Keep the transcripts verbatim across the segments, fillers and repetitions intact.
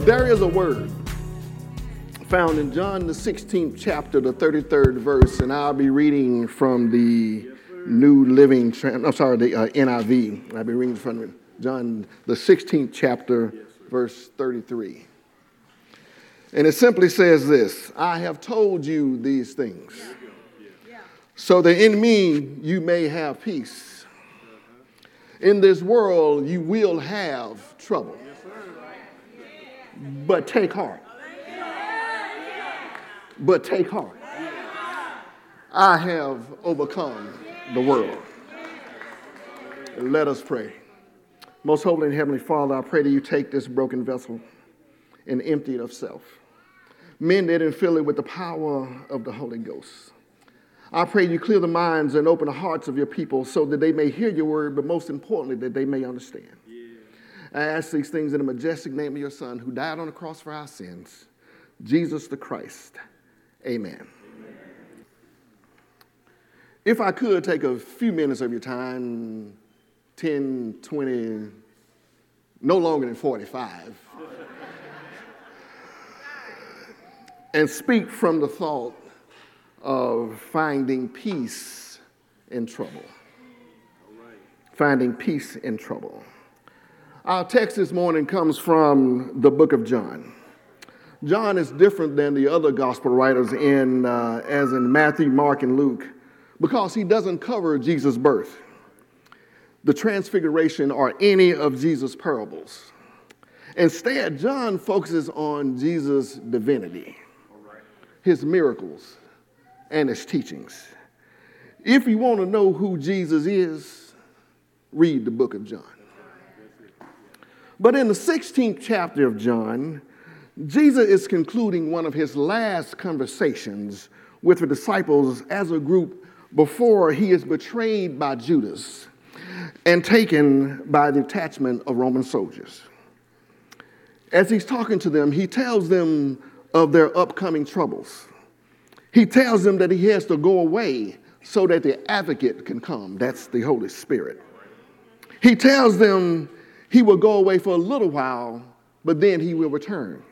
But there is a word found in John the sixteenth chapter, the thirty-third verse, and I'll be reading from the New Living, I'm sorry, the uh, N I V. I'll be reading from John the sixteenth chapter, verse thirty-three. And it simply says this: I have told you these things, so that in me you may have peace. In this world you will have trouble, but take heart. But take heart. I have overcome the world. Let us pray. Most holy and heavenly Father, I pray that you take this broken vessel and empty it of self. Mend it and fill it with the power of the Holy Ghost. I pray you clear the minds and open the hearts of your people so that they may hear your word, but most importantly, that they may understand. Yeah. I ask these things in the majestic name of your Son, who died on the cross for our sins, Jesus the Christ. Amen. Amen. If I could take a few minutes of your time, ten, twenty, no longer than forty-five, and speak from the thought of finding peace in trouble. Finding peace in trouble. Our text this morning comes from the book of John. John is different than the other gospel writers in, uh, as in Matthew, Mark, and Luke, because he doesn't cover Jesus' birth, the transfiguration, or any of Jesus' parables. Instead, John focuses on Jesus' divinity, his miracles, and his teachings. If you want to know who Jesus is, read the book of John. But in the sixteenth chapter of John, Jesus is concluding one of his last conversations with the disciples as a group before he is betrayed by Judas and taken by the detachment of Roman soldiers. As he's talking to them, he tells them of their upcoming troubles. He tells them that he has to go away so that the advocate can come. That's the Holy Spirit. He tells them he will go away for a little while, but then he will return.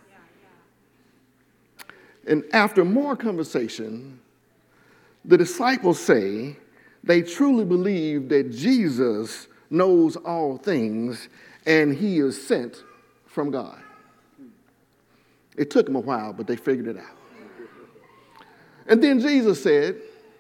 And after more conversation, the disciples say they truly believe that Jesus knows all things and he is sent from God. It took them a while, but they figured it out. And then Jesus said,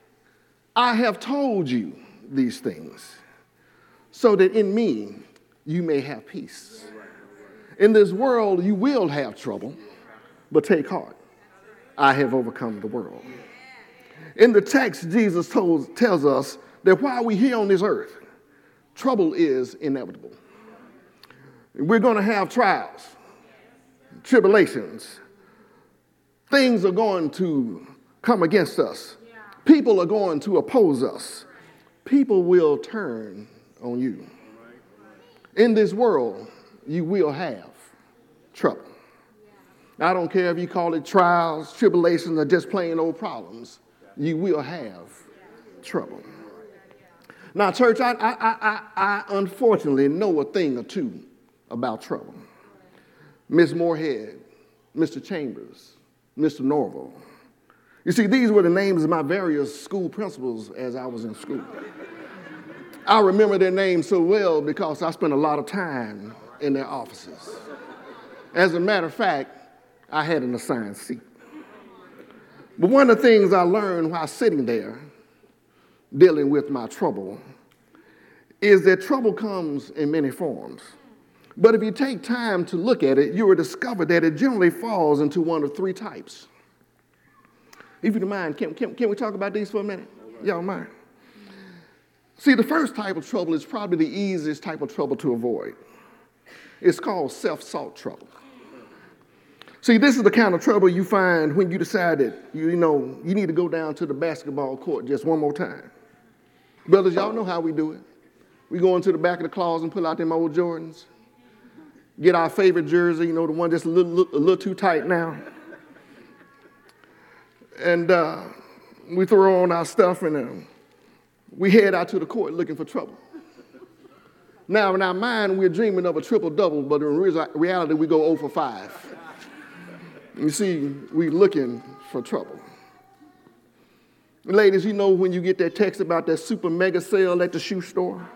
I have told you these things so that in me you may have peace. In this world you will have trouble, but take heart. I have overcome the world. In the text, Jesus told, tells us that while we're here on this earth, trouble is inevitable. We're going to have trials, tribulations. Things are going to come against us. People are going to oppose us. People will turn on you. In this world, you will have trouble. I don't care if you call it trials, tribulations, or just plain old problems. You will have trouble. Now, church, I, I, I, I unfortunately know a thing or two about trouble. Miss Moorhead, Mister Chambers, Mister Norval. You see, these were the names of my various school principals as I was in school. I remember their names so well because I spent a lot of time in their offices. As a matter of fact, I had an assigned seat. But one of the things I learned while sitting there dealing with my trouble is that trouble comes in many forms. But if you take time to look at it, you will discover that it generally falls into one of three types. If you don't mind, can, can, can we talk about these for a minute? Y'all mind? See, the first type of trouble is probably the easiest type of trouble to avoid. It's called self-sought trouble. See, this is the kind of trouble you find when you decide that, you, you know, you need to go down to the basketball court just one more time. Brothers, y'all know how we do it. We go into the back of the closet and pull out them old Jordans. Get our favorite jersey, you know, the one that's a little, little, a little too tight now. And uh, we throw on our stuff and uh, we head out to the court looking for trouble. Now, in our mind, we're dreaming of a triple-double, but in reality, we go zero for five. You see, we're looking for trouble. Ladies, you know when you get that text about that super mega sale at the shoe store?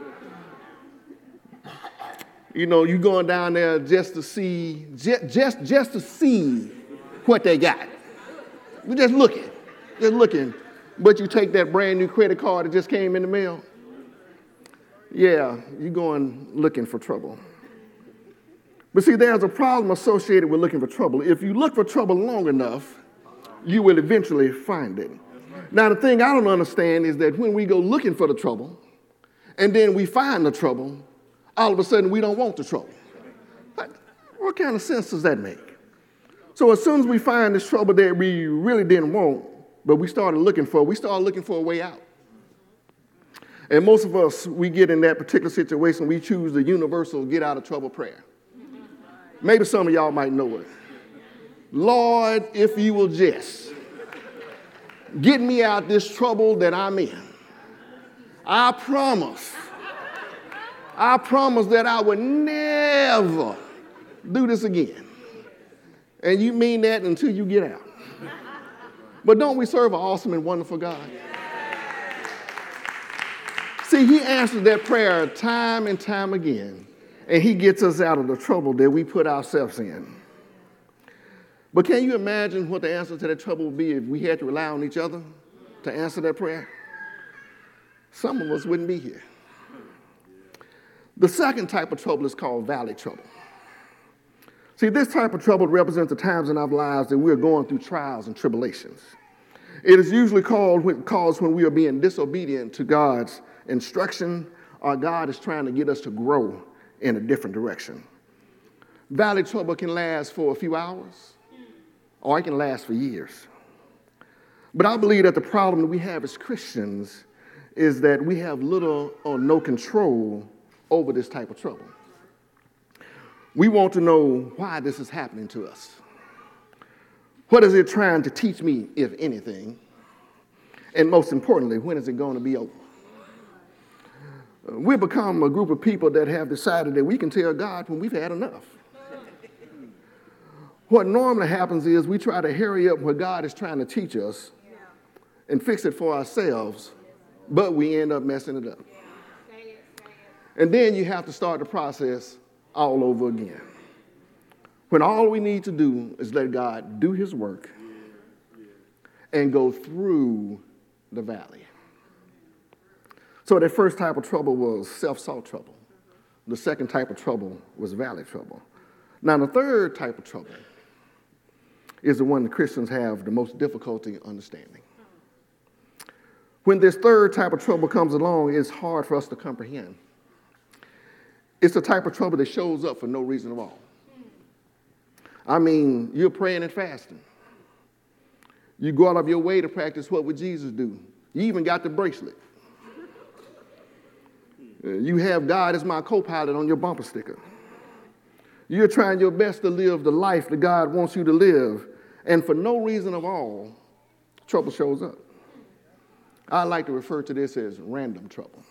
You know, you going down there just to see, just, just, just to see what they got. You're just looking, just looking. But you take that brand new credit card that just came in the mail. Yeah, you're going looking for trouble. But see, there's a problem associated with looking for trouble. If you look for trouble long enough, you will eventually find it. Now, the thing I don't understand is that when we go looking for the trouble, and then we find the trouble, all of a sudden we don't want the trouble. What, what kind of sense does that make? So as soon as we find this trouble that we really didn't want, but we started looking for, we started looking for a way out. And most of us, we get in that particular situation, we choose the universal get out of trouble prayer. Maybe some of y'all might know it. Lord, if you will just get me out this trouble that I'm in, I promise, I promise that I would never do this again. And you mean that until you get out. But don't we serve an awesome and wonderful God? See, he answers that prayer time and time again, and he gets us out of the trouble that we put ourselves in. But can you imagine what the answer to that trouble would be if we had to rely on each other to answer that prayer? Some of us wouldn't be here. The second type of trouble is called valley trouble. See, this type of trouble represents the times in our lives that we're going through trials and tribulations. It is usually called when, caused when we are being disobedient to God's instruction, or God is trying to get us to grow in a different direction. Valley trouble can last for a few hours, or it can last for years. But I believe that the problem that we have as Christians is that we have little or no control over this type of trouble. We want to know why this is happening to us. What is it trying to teach me, if anything? And most importantly, when is it going to be over? We've become a group of people that have decided that we can tell God when we've had enough. What normally happens is we try to hurry up what God is trying to teach us and fix it for ourselves, but we end up messing it up. And then you have to start the process all over again. When all we need to do is let God do his work and go through the valley. So the first type of trouble was self-sought trouble. The second type of trouble was valley trouble. Now the third type of trouble is the one the Christians have the most difficulty understanding. When this third type of trouble comes along, it's hard for us to comprehend. It's the type of trouble that shows up for no reason at all. I mean, you're praying and fasting. You go out of your way to practice what would Jesus do. You even got the bracelet. You have God as my co-pilot on your bumper sticker. You're trying your best to live the life that God wants you to live, and for no reason at all, trouble shows up. I like to refer to this as random trouble.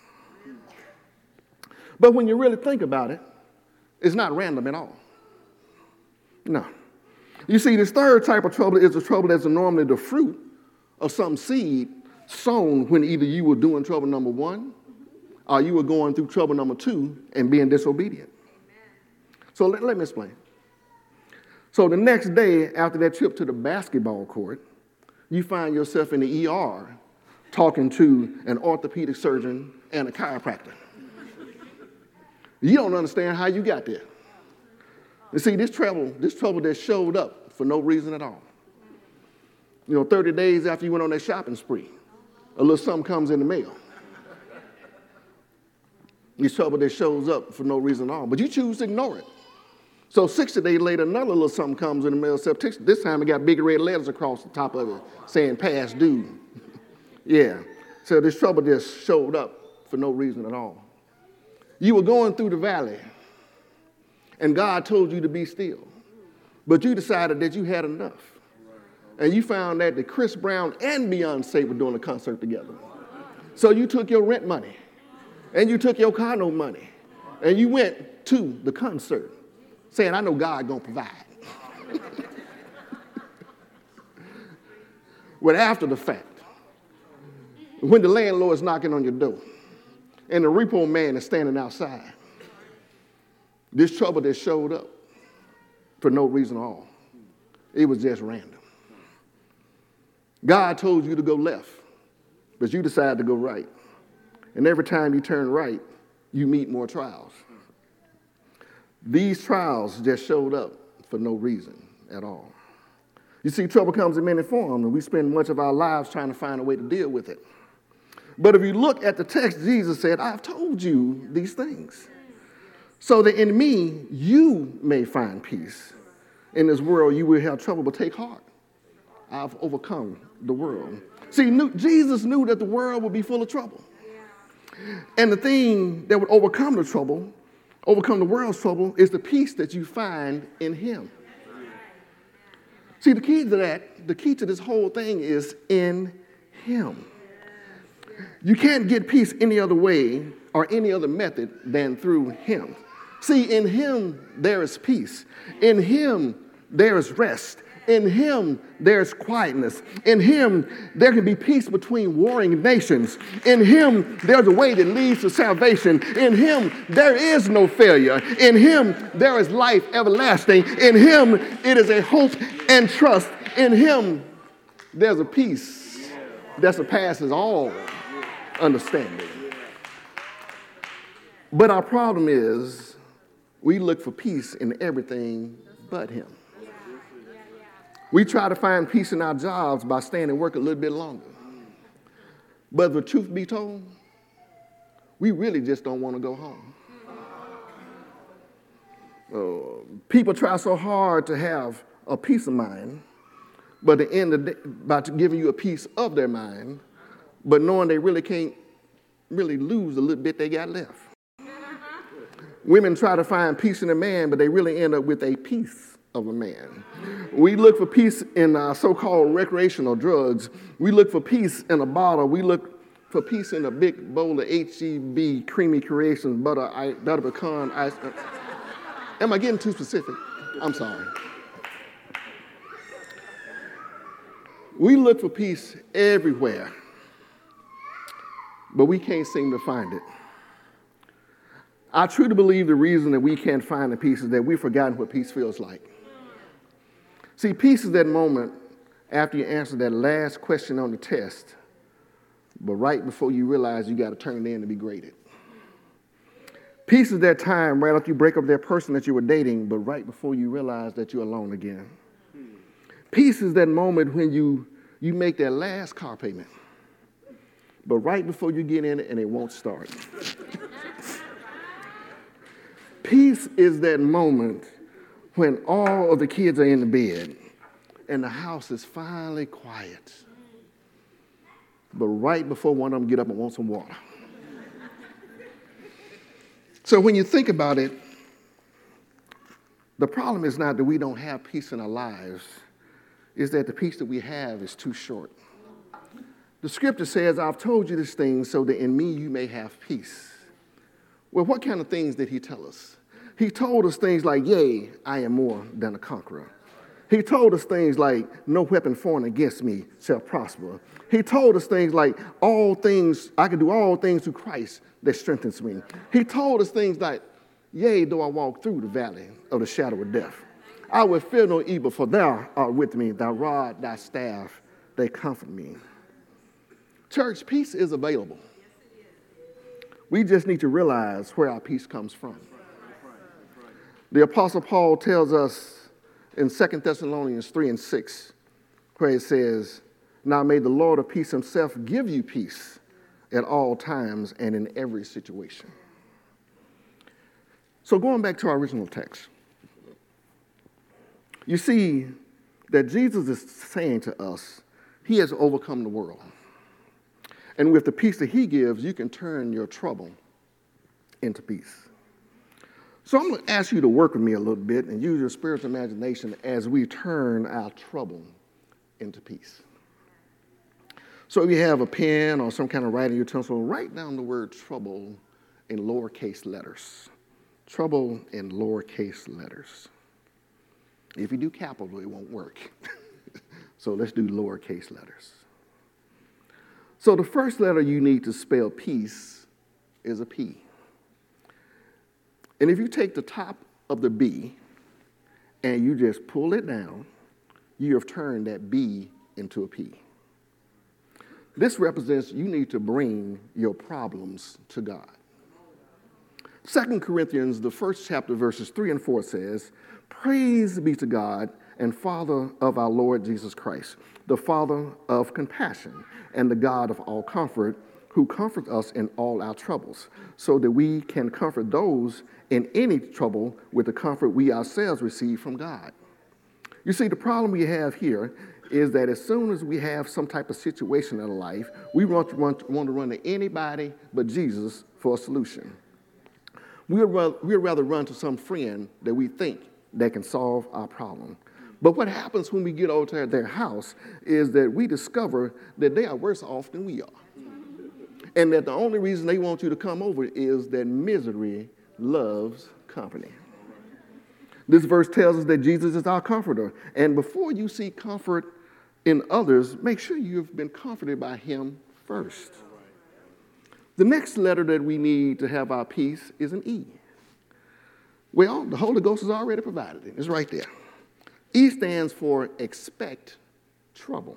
But when you really think about it, it's not random at all. No. You see, this third type of trouble is the trouble that's normally the fruit of some seed sown when either you were doing trouble number one or you were going through trouble number two and being disobedient. So let, let me explain. So the next day after that trip to the basketball court, you find yourself in the E R talking to an orthopedic surgeon and a chiropractor. You don't understand how you got there. You see, this trouble, this trouble that showed up for no reason at all. You know, thirty days after you went on that shopping spree, a little something comes in the mail. This trouble that shows up for no reason at all, but you choose to ignore it. So sixty days later, another little something comes in the mail, except this time it got big red letters across the top of it saying past due. Yeah, so this trouble just showed up for no reason at all. You were going through the valley, and God told you to be still. But you decided that you had enough. And you found that Chris Brown and Beyonce were doing a concert together. So you took your rent money, and you took your car note money, And you went to the concert saying, I know God going to provide. But after the fact, when the landlord is knocking on your door and the repo man is standing outside, this trouble that showed up for no reason at all. It was just random. God told you to go left, but you decided to go right. And every time you turn right, you meet more trials. These trials just showed up for no reason at all. You see, trouble comes in many forms, and we spend much of our lives trying to find a way to deal with it. But if you look at the text, Jesus said, I've told you these things, so that in me you may find peace. In this world you will have trouble, but take heart. I've overcome the world. See, knew, Jesus knew that the world would be full of trouble. And the thing that would overcome the trouble, overcome the world's trouble, is the peace that you find in him. See, the key to that, the key to this whole thing is in him. You can't get peace any other way or any other method than through him. See, in him there is peace. In him there is rest. In him there's quietness. In him there can be peace between warring nations. In him there's a way that leads to salvation. In him there is no failure. In him there is life everlasting. In him it is a hope and trust. In him there's a peace that surpasses all understanding. But our problem is we look for peace in everything but him. We try to find peace in our jobs by staying and work a little bit longer. But the truth be told, we really just don't want to go home. Uh, people try so hard to have a peace of mind, but at the end of the day, by giving you a piece of their mind, but knowing they really can't really lose the little bit they got left. Women try to find peace in a man, but they really end up with a piece of a man. We look for peace in uh, so-called recreational drugs. We look for peace in a bottle. We look for peace in a big bowl of H E B, creamy creations, butter, I, butter pecan ice. Am I getting too specific? I'm sorry. We look for peace everywhere, but we can't seem to find it. I truly believe the reason that we can't find the peace is that we've forgotten what peace feels like. See, peace is that moment after you answer that last question on the test, but right before you realize you got to turn it in to be graded. Peace is that time right after you break up with that person that you were dating, but right before you realize that you're alone again. Peace is that moment when you, you make that last car payment, but right before you get in it and it won't start. Peace is that moment when all of the kids are in the bed and the house is finally quiet, but right before one of them get up and want some water. So when you think about it, the problem is not that we don't have peace in our lives, it's that the peace that we have is too short. The scripture says, I've told you this thing so that in me you may have peace. Well, what kind of things did he tell us? He told us things like, yea, I am more than a conqueror. He told us things like, no weapon formed against me shall prosper. He told us things like, all things, I can do all things through Christ that strengthens me. He told us things like, yea, though I walk through the valley of the shadow of death, I will fear no evil, for thou art with me, thy rod, thy staff, they comfort me. Church, peace is available. We just need to realize where our peace comes from. The Apostle Paul tells us in Second Thessalonians three and six, where it says, now may the Lord of peace himself give you peace at all times and in every situation. So going back to our original text, you see that Jesus is saying to us, he has overcome the world. And with the peace that he gives, you can turn your trouble into peace. So I'm going to ask you to work with me a little bit and use your spiritual imagination as we turn our trouble into peace. So if you have a pen or some kind of writing utensil, write down the word trouble in lowercase letters. trouble in lowercase letters. If you do capital, it won't work. So let's do lowercase letters. So the first letter you need to spell peace is a P. And if you take the top of the B and you just pull it down, you have turned that B into a P. This represents you need to bring your problems to God. Second Corinthians, the first chapter, verses three and four says, "Praise be to God and Father of our Lord Jesus Christ, the Father of compassion and the God of all comfort, who comforts us in all our troubles, so that we can comfort those in any trouble with the comfort we ourselves receive from God." You see, the problem we have here is that as soon as we have some type of situation in life, we want to run, want to run to anybody but Jesus for a solution. We'd rather, we'd rather run to some friend that we think that can solve our problem. But what happens when we get over to their house is that we discover that they are worse off than we are. And that the only reason they want you to come over is that misery loves company. This verse tells us that Jesus is our comforter. And before you seek comfort in others, make sure you've been comforted by him first. The next letter that we need to have our peace is an E. Well, the Holy Ghost has already provided it. It's right there. E stands for expect trouble.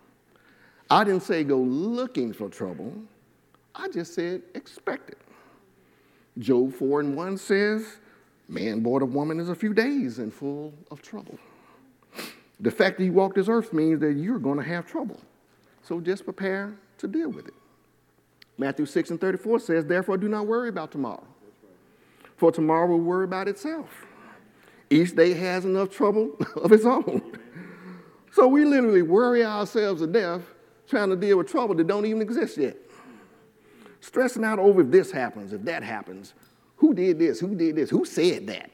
I didn't say go looking for trouble. I just said expect it. Job four and one says, "Man born of woman is a few days and full of trouble." The fact that you walk this earth means that you're going to have trouble. So just prepare to deal with it. Matthew six and thirty-four says, "Therefore do not worry about tomorrow, for tomorrow will worry about itself. Each day has enough trouble of its own." So we literally worry ourselves to death trying to deal with trouble that don't even exist yet. Stressing out over if this happens, if that happens. Who did this? Who did this? Who said that?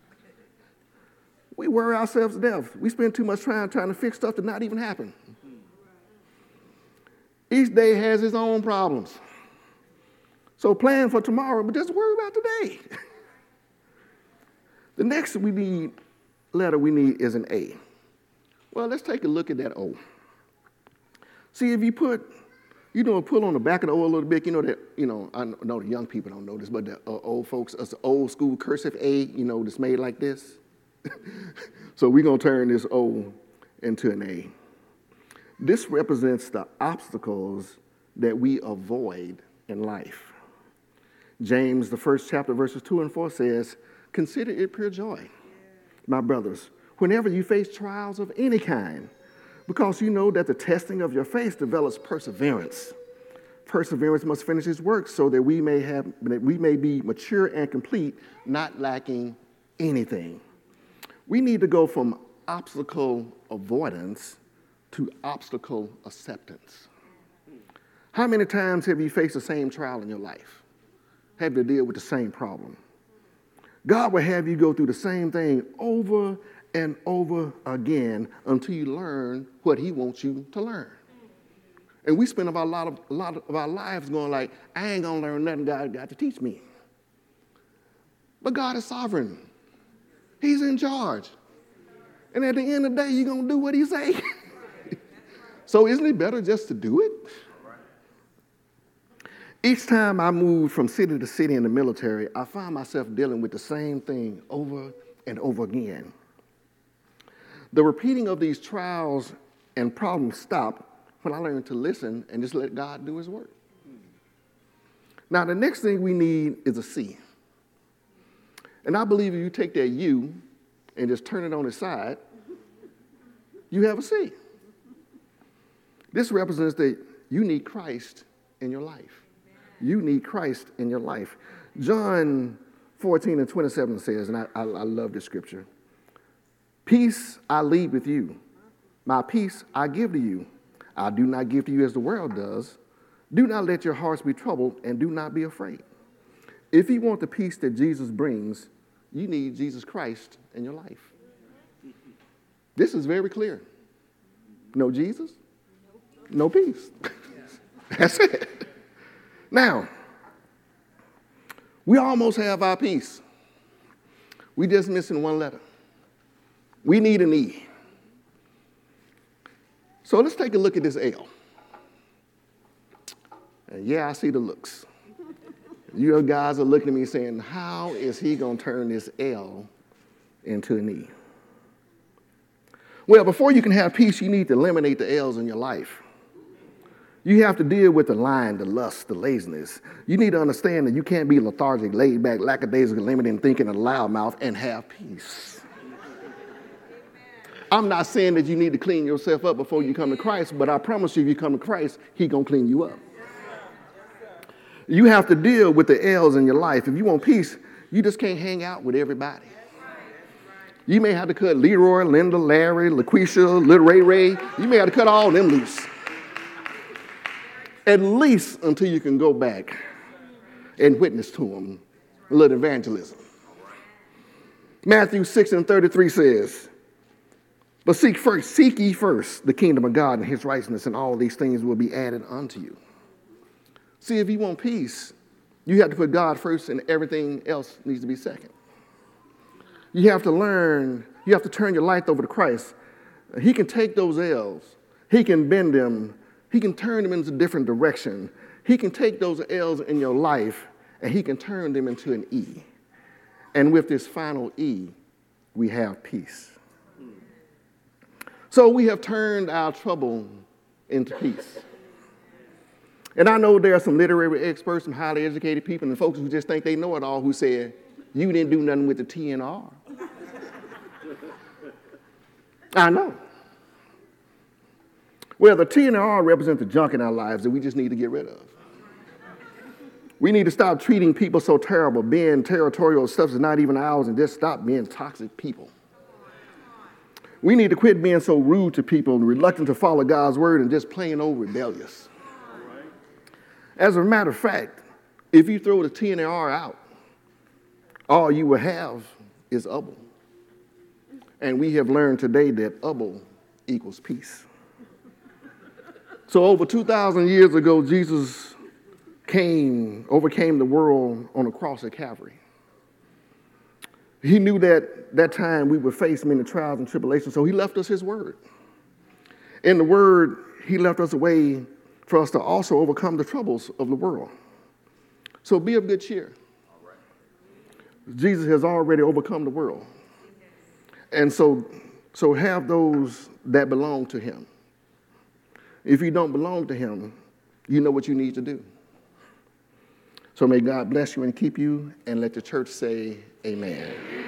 We worry ourselves to death. We spend too much time trying to fix stuff that not even happen. Each day has its own problems. So plan for tomorrow, but just worry about today. The next we need letter we need is an A. Well, let's take a look at that O. See, if you put, you know, pull on the back of the O a little bit, you know that, you know, I know the young people don't know this, but the uh, old folks, it's an old school cursive A, you know, that's made like this. So we're going to turn this O into an A. This represents the obstacles that we avoid in life. James, the first chapter, verses two and four says, "Consider it pure joy, my brothers, whenever you face trials of any kind, because you know that the testing of your faith develops perseverance. Perseverance must finish its work so that we may have, that we may be mature and complete, not lacking anything." We need to go from obstacle avoidance to obstacle acceptance. How many times have you faced the same trial in your life? Have to deal with the same problem? God will have you go through the same thing over and over again until you learn what he wants you to learn. And we spend a lot of, a lot of our lives going like, I ain't going to learn nothing God got to teach me. But God is sovereign. He's in charge. And at the end of the day, you're going to do what he say. So isn't it better just to do it? Each time I moved from city to city in the military, I found myself dealing with the same thing over and over again. The repeating of these trials and problems stopped when I learned to listen and just let God do his work. Now, the next thing we need is a C. And I believe if you take that U and just turn it on its side, you have a C. This represents that you need Christ in your life. You need Christ in your life. John fourteen and twenty-seven says, and I, I, I love this scripture, "Peace I leave with you. My peace I give to you. I do not give to you as the world does. Do not let your hearts be troubled and do not be afraid." If you want the peace that Jesus brings, you need Jesus Christ in your life. This is very clear. No Jesus, no peace. That's it. Now, we almost have our peace. We just missing one letter. We need an E. So let's take a look at this L. And yeah, I see the looks. You guys are looking at me saying, how is he going to turn this L into an E? Well, before you can have peace, you need to eliminate the L's in your life. You have to deal with the lying, the lust, the laziness. You need to understand that you can't be lethargic, laid back, lackadaisical, limiting thinking, and loudmouth and have peace. I'm not saying that you need to clean yourself up before you come to Christ, but I promise you, if you come to Christ, he's going to clean you up. You have to deal with the L's in your life. If you want peace, you just can't hang out with everybody. You may have to cut Leroy, Linda, Larry, LaQuisha, Little Ray Ray. You may have to cut all of them loose. At least until you can go back and witness to them. A little evangelism. Matthew six and thirty-three says, but seek first, seek ye first the kingdom of God and his righteousness, and all these things will be added unto you. See, if you want peace, you have to put God first and everything else needs to be second. You have to learn, you have to turn your life over to Christ. He can take those L's. He can bend them. He can turn them into a different direction. He can take those L's in your life and he can turn them into an E. And with this final E, we have peace. So we have turned our trouble into peace. And I know there are some literary experts, some highly educated people, and folks who just think they know it all who said, you didn't do nothing with the T and R. I know. Well, the T and R represent the junk in our lives that we just need to get rid of. We need to stop treating people so terrible, being territorial stuff is not even ours, and just stop being toxic people. We need to quit being so rude to people and reluctant to follow God's word and just plain old rebellious. As a matter of fact, if you throw the T and the R out, all you will have is Ubble. And we have learned today that Ubble equals peace. So over two thousand years ago, Jesus came, overcame the world on the cross at Calvary. He knew that that time we would face many trials and tribulations, so he left us his word. In the word, he left us a way for us to also overcome the troubles of the world. So be of good cheer. Jesus has already overcome the world. And so, so have those that belong to him. If you don't belong to him, you know what you need to do. So may God bless you and keep you, and let the church say amen.